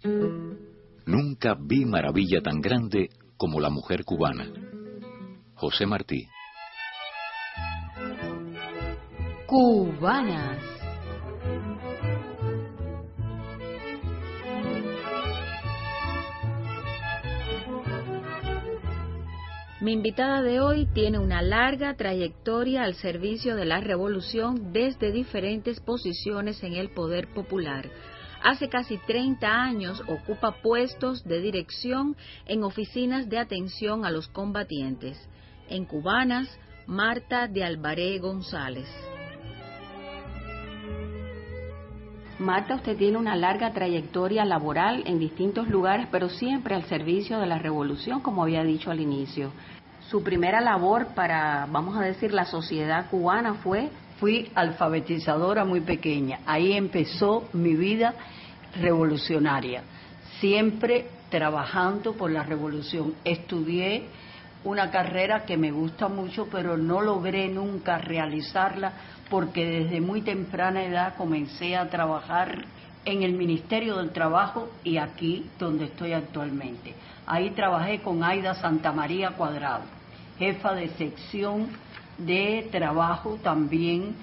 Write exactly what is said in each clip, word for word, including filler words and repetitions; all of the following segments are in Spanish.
Nunca vi maravilla tan grande como la mujer cubana. José Martí. Cubanas. Mi invitada de hoy tiene una larga trayectoria al servicio de la revolución desde diferentes posiciones en el poder popular. Hace casi treinta años ocupa puestos de dirección en oficinas de atención a los combatientes. En Cubanas, Marta de Albaré González. Marta, usted tiene una larga trayectoria laboral en distintos lugares, pero siempre al servicio de la revolución, como había dicho al inicio. Su primera labor para, vamos a decir, la sociedad cubana fue... Fui alfabetizadora muy pequeña. Ahí empezó mi vida revolucionaria, siempre trabajando por la revolución. Estudié una carrera que me gusta mucho, pero no logré nunca realizarla porque desde muy temprana edad comencé a trabajar en el Ministerio del Trabajo y aquí donde estoy actualmente. Ahí trabajé con Aida Santamaría Cuadrado, jefa de sección de trabajo también,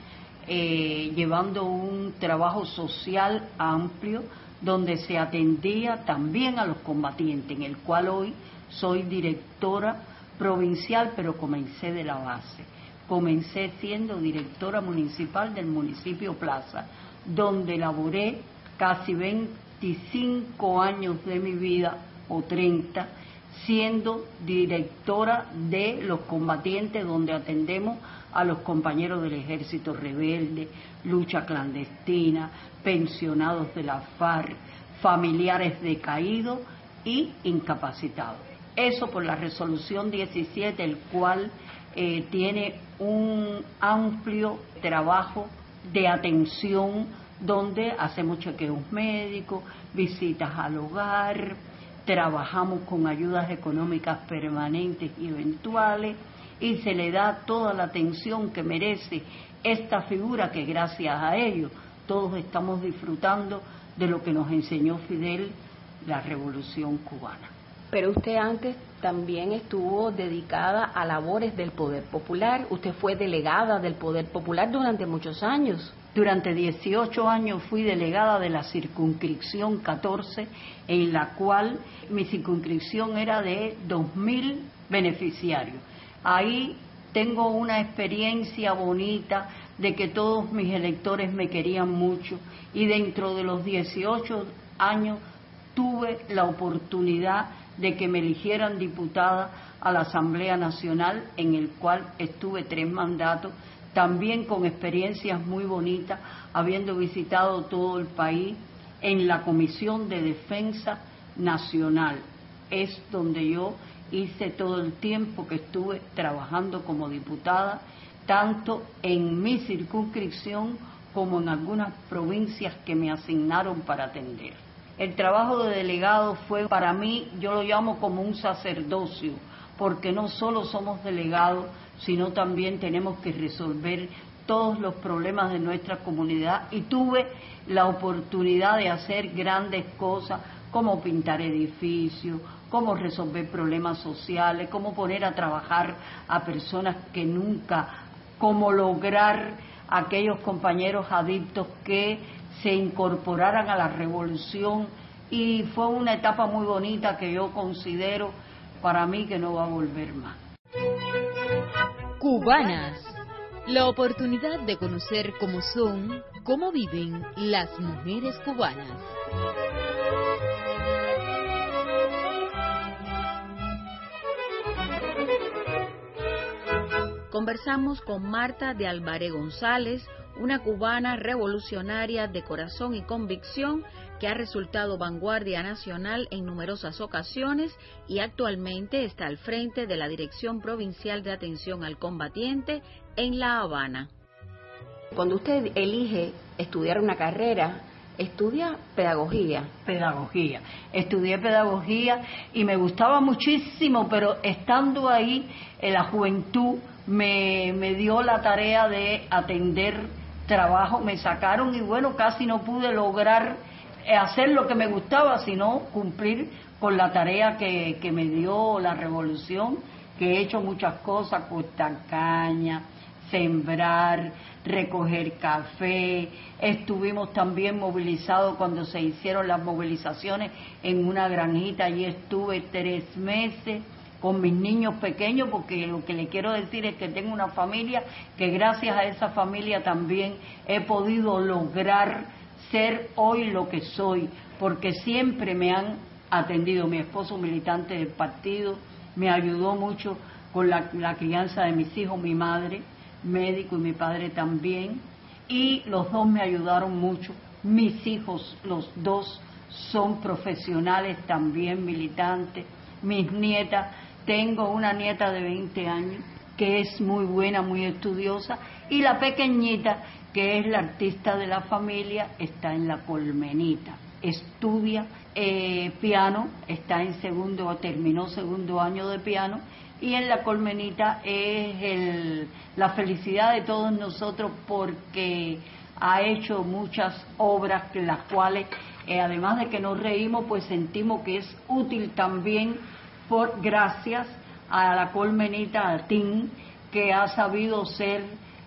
eh, llevando un trabajo social amplio donde se atendía también a los combatientes, en el cual hoy soy directora provincial, pero comencé de la base. Comencé siendo directora municipal del municipio Plaza, donde laboré casi veinticinco años de mi vida, o treinta, siendo directora de los combatientes, donde atendemos a los compañeros del ejército rebelde, lucha clandestina, pensionados de la FARC, familiares de caídos y incapacitados. Eso por la resolución diecisiete, el cual eh, tiene un amplio trabajo de atención donde hacemos chequeos médicos, visitas al hogar, trabajamos con ayudas económicas permanentes y eventuales y se le da toda la atención que merece esta figura que gracias a ello todos estamos disfrutando de lo que nos enseñó Fidel, la Revolución Cubana. Pero usted antes también estuvo dedicada a labores del Poder Popular. Usted fue delegada del Poder Popular durante muchos años. Durante dieciocho años fui delegada de la circunscripción catorce, en la cual mi circunscripción era de dos mil beneficiarios. Ahí tengo una experiencia bonita de que todos mis electores me querían mucho y dentro de los dieciocho años tuve la oportunidad de que me eligieran diputada a la Asamblea Nacional, en el cual estuve tres mandatos, también con experiencias muy bonitas, habiendo visitado todo el país en la Comisión de Defensa Nacional. Es donde yo hice todo el tiempo que estuve trabajando como diputada, tanto en mi circunscripción como en algunas provincias que me asignaron para atender. El trabajo de delegado fue para mí, yo lo llamo como un sacerdocio, porque no solo somos delegados, sino también tenemos que resolver todos los problemas de nuestra comunidad y tuve la oportunidad de hacer grandes cosas como pintar edificios, como resolver problemas sociales, como poner a trabajar a personas que nunca, como lograr aquellos compañeros adictos que se incorporaran a la revolución y fue una etapa muy bonita que yo considero para mí que no va a volver más. Cubanas, la oportunidad de conocer cómo son, cómo viven las mujeres cubanas. Conversamos con Marta de Albaré González, una cubana revolucionaria de corazón y convicción que ha resultado vanguardia nacional en numerosas ocasiones y actualmente está al frente de la Dirección Provincial de Atención al Combatiente en La Habana. Cuando usted elige estudiar una carrera, estudia pedagogía. Pedagogía. Estudié pedagogía y me gustaba muchísimo, pero estando ahí en la juventud me, me dio la tarea de atender trabajo, me sacaron y bueno, casi no pude lograr hacer lo que me gustaba, sino cumplir con la tarea que, que me dio la revolución, que he hecho muchas cosas, cortar caña, sembrar, recoger café. Estuvimos también movilizados cuando se hicieron las movilizaciones en una granjita, allí estuve tres meses con mis niños pequeños, porque lo que le quiero decir es que tengo una familia, que gracias a esa familia también he podido lograr ser hoy lo que soy, porque siempre me han atendido. Mi esposo, militante del partido, me ayudó mucho con la, la crianza de mis hijos, mi madre, médico, y mi padre también, y los dos me ayudaron mucho. Mis hijos, los dos, son profesionales también, militantes. Mis nietas, tengo una nieta de veinte años que es muy buena, muy estudiosa, y la pequeñita, que es la artista de la familia, está en la Colmenita, estudia eh, piano, está en segundo, terminó segundo año de piano, y en la Colmenita es el, la felicidad de todos nosotros, porque ha hecho muchas obras, que las cuales, eh, además de que nos reímos, pues sentimos que es útil también, por gracias a la Colmenita, a Tim, que ha sabido ser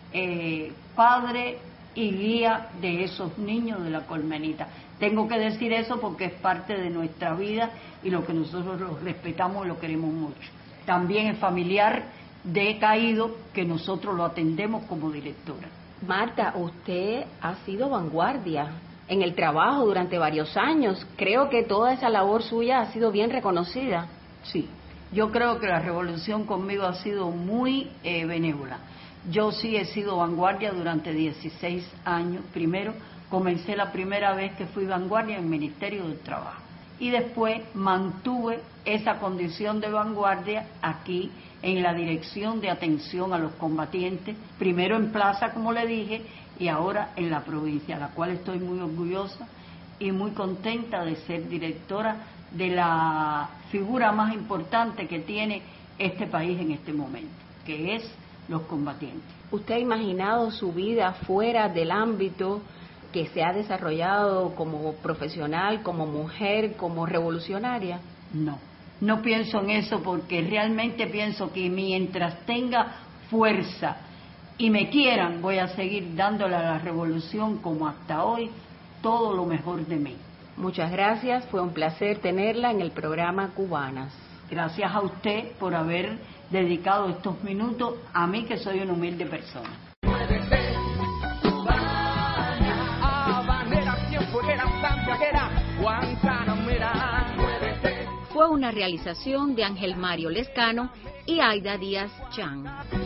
eh, padre y guía de esos niños de la Colmenita. Tengo que decir eso porque es parte de nuestra vida y lo que nosotros lo respetamos y lo queremos mucho. También es familiar de Caído, que nosotros lo atendemos como directora. Marta, usted ha sido vanguardia en el trabajo durante varios años. Creo que toda esa labor suya ha sido bien reconocida. Sí, yo creo que la revolución conmigo ha sido muy eh, benévola. Yo sí he sido vanguardia durante dieciséis años. Primero, comencé la primera vez que fui vanguardia en el Ministerio del Trabajo. Y después mantuve esa condición de vanguardia aquí en la Dirección de Atención a los Combatientes, primero en Plaza, como le dije, y ahora en la provincia, la cual estoy muy orgullosa y muy contenta de ser directora de la figura más importante que tiene este país en este momento, que es los combatientes. ¿Usted ha imaginado su vida fuera del ámbito que se ha desarrollado como profesional, como mujer, como revolucionaria? No, no pienso en eso, porque realmente pienso que mientras tenga fuerza y me quieran, voy a seguir dándole a la revolución, como hasta hoy, todo lo mejor de mí. Muchas gracias, fue un placer tenerla en el programa Cubanas. Gracias a usted por haber dedicado estos minutos a mí, que soy una humilde persona. Fue una realización de Ángel Mario Lescano y Aida Díaz Chan.